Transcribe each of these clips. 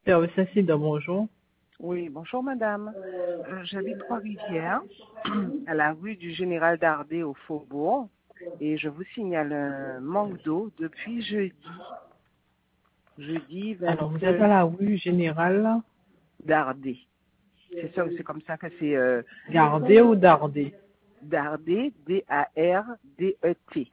Service incident, bonjour. Oui, bonjour madame. J'habite Trois-Rivières, à la rue du Général Dardet au Faubourg, et je vous signale un manque d'eau depuis jeudi Alors, vous êtes à 29 la rue Générale Dardet. C'est ça, c'est comme ça que c'est Gardé ou Dardé? Dardet, D-A-R-D-E-T.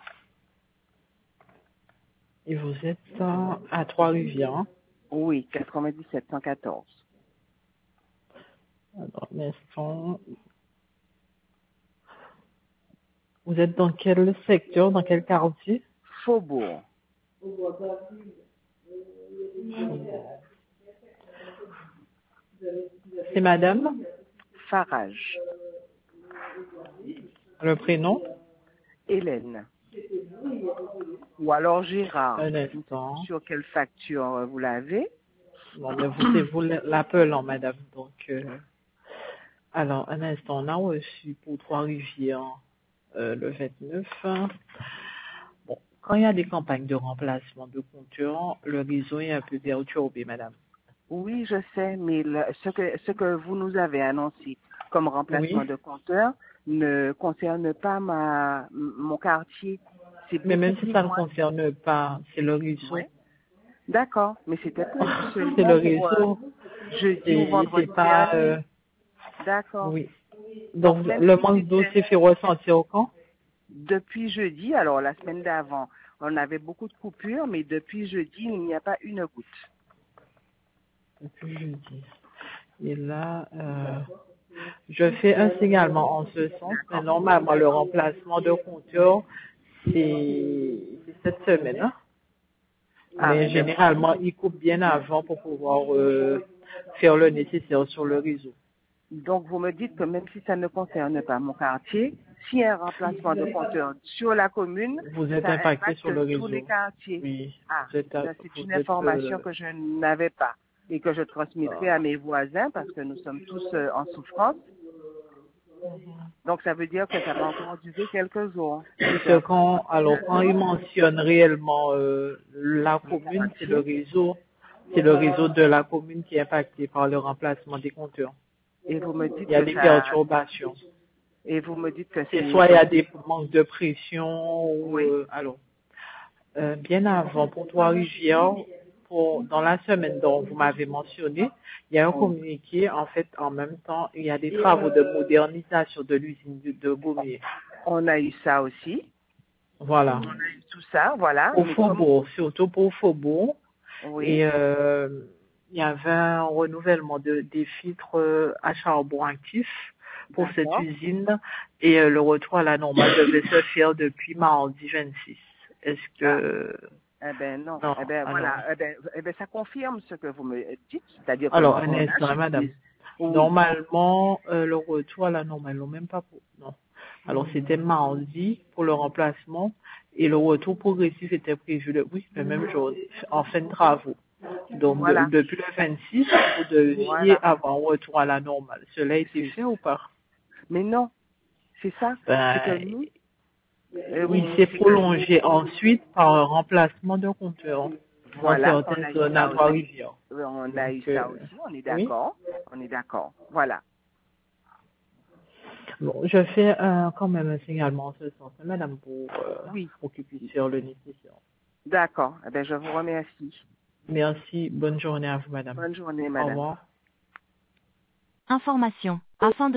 Et vous êtes à Trois-Rivières. Hein? Oui, 97 114. Alors, un instant. Vous êtes dans quel secteur, dans quel quartier? Faubourg, C'est madame? Farage, Le prénom? Hélène. Ou alors Gérard. Un Je ne sais plus instant. sur quelle facture vous l'avez. Bon, mais vous, c'est vous l'appelant, madame. Donc, alors, un instant. On a reçu pour Trois-Rivières le 29. Bon, quand il y a des campagnes de remplacement de compteurs, le réseau est un peu perturbé, madame. Oui, je sais, mais ce que vous nous avez annoncé comme remplacement Oui, de compteur ne concerne pas mon quartier. C'est mais beaucoup même si plus ça ne loin. concerne pas, c'est le Oui. réseau. D'accord, mais c'était prévu C'est le seulement pour réseau. jeudi ou C'est vendredi pas, dernier. D'accord. oui. Donc Donc, même le si manque d'eau c'était s'est fait ressentir quand? depuis jeudi, alors la semaine d'avant, on avait beaucoup de coupures, mais depuis jeudi, il n'y a pas une goutte. Depuis jeudi. Et là, je fais un signalement en ce sens, mais D'accord. normalement, le remplacement de compteur, c'est cette semaine. Hein. Ah, Mais eh ben voilà. généralement, ils coupent bien avant pour pouvoir faire le nécessaire sur le réseau. Donc, vous me dites que même si ça ne concerne pas mon quartier, s'il y a un remplacement de compteur sur la commune, Vous êtes ça impacté sur le impacte tous les réseau. quartiers. Oui, Ah, ça c'est vous une êtes information que je n'avais pas et que je transmettrai à mes voisins parce que nous sommes tous en souffrance. Donc, ça veut dire que ça va encore durer quelques jours. puisque quand ils mentionnent réellement la Mon commune, quartier. c'est le réseau de la commune qui est impacté par le remplacement des compteurs. Et vous me dites Il y a que des ça, perturbations. et vous me dites que C'est c'est, soit il y a des manques de pression ou oui, bien avant pour Trois-Rivières, dans la semaine dont vous m'avez mentionné, il y a un oui. communiqué, en fait, en même temps, il y a des travaux de modernisation de l'usine de Gommiers. On a eu ça aussi. Voilà. On a eu tout ça, voilà. Au Mais comme, Faubourg, surtout pour Faubourg. oui, Et il y avait un renouvellement des filtres à charbon actif pour cette d'accord. usine et le retour à la normale devait se faire depuis mardi 26. Est-ce Ah. que... Eh ben non. Non, Eh ben alors... voilà. Eh ben ça confirme ce que vous me dites, c'est-à-dire que Alors, un on a instant, madame. suivi. Oui. Normalement, le retour à la normale, non, même pas pour... Non. Alors, c'était mardi pour le remplacement et le retour progressif était prévu oui, le même jour, en fin de travaux. Donc, Voilà. depuis le 26, vous deviez Voilà. avoir un retour à la normale. Cela a été C'est. fait ou pas? Mais non, c'est ça. C'est que Ben, nous. il Oui, s'est c'est que prolongé ensuite par un remplacement de compteur dans voilà, on certaines a eu zones à ça aussi. Trois-Rivières. On a Donc, eu ça aussi. On est oui. d'accord. On est d'accord. Voilà. Bon, je fais quand même un signalement en ce sens, hein, madame, Oui. pour qu'il puisse faire le nécessaire. D'accord. Eh ben je vous remercie. Merci. Bonne journée à vous, madame. Bonne journée, Au madame. revoir. Information. Afin de